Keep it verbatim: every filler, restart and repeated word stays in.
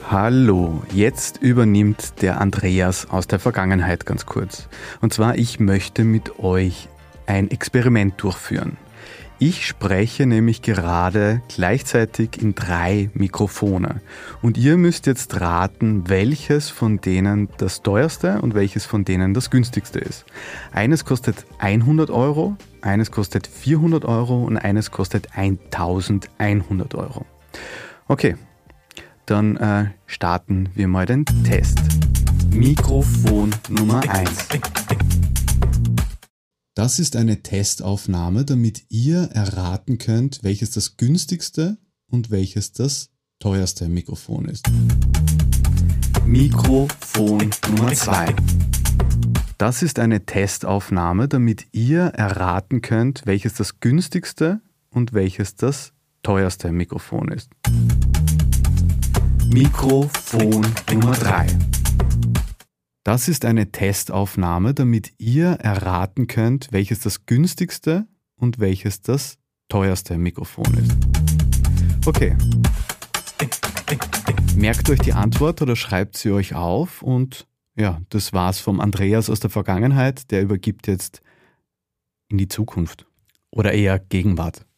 Hallo, jetzt übernimmt der Andreas aus der Vergangenheit ganz kurz. Und zwar, ich möchte mit euch ein Experiment durchführen. Ich spreche nämlich gerade gleichzeitig in drei Mikrofone. Und ihr müsst jetzt raten, welches von denen das teuerste und welches von denen das günstigste ist. Eines kostet hundert Euro, eines kostet vierhundert Euro und eines kostet eintausendeinhundert Euro. Okay. Dann äh, starten wir mal den Test. Mikrofon Nummer eins. Das ist eine Testaufnahme, damit ihr erraten könnt, welches das günstigste und welches das teuerste Mikrofon ist. Mikrofon Nummer zwei. Das ist eine Testaufnahme, damit ihr erraten könnt, welches das günstigste und welches das teuerste Mikrofon ist. Mikrofon Nummer drei. Das ist eine Testaufnahme, damit ihr erraten könnt, welches das günstigste und welches das teuerste Mikrofon ist. Okay. Merkt euch die Antwort oder schreibt sie euch auf und ja, das war's vom Andreas aus der Vergangenheit, der übergibt jetzt in die Zukunft oder eher Gegenwart.